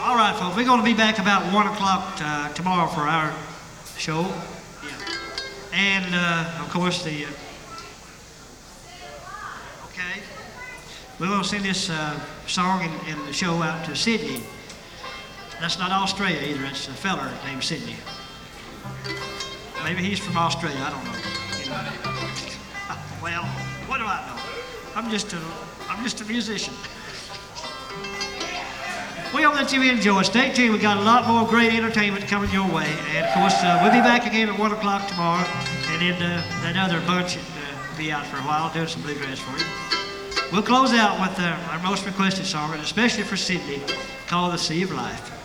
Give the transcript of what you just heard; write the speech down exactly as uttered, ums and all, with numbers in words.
All right, folks, we're going to be back about one o'clock uh, tomorrow for our show. Yeah. And, uh, of course, the... Uh, okay. We're going to send this uh, song and, and the show out to Sydney. That's not Australia either. It's a feller named Sydney. Maybe he's from Australia. I don't know. Anyway. Well, what do I know? I'm just a, I'm just a musician. We hope that you enjoy. Stay tuned. We got a lot more great entertainment coming your way. And of course, uh, we'll be back again at one o'clock tomorrow. And then uh, that other bunch will uh, be out for a while doing some bluegrass for you. We'll close out with uh, our most requested song, and especially for Sydney, called The Sea of Life.